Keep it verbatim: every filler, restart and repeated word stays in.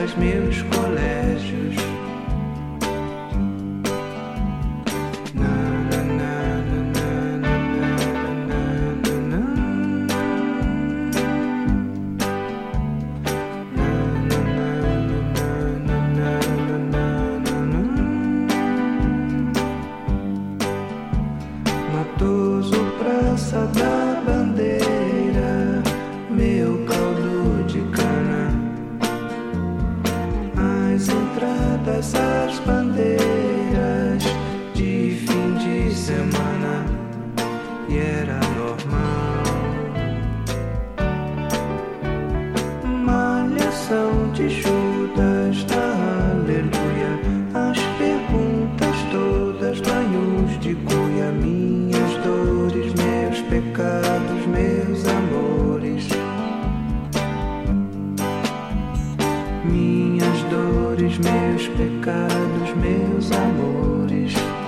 escolas, meus colégios. Matoso, Praça da Bandeira, meu caldo de cana. As entradas, as bandeiras de fim de semana. E era normal. Malhação de Judas da Aleluia. As perguntas todas, banhos de cuia. Minhas dores, meus pecados, meus amores. Minhas dores, meus pecados, meus amores.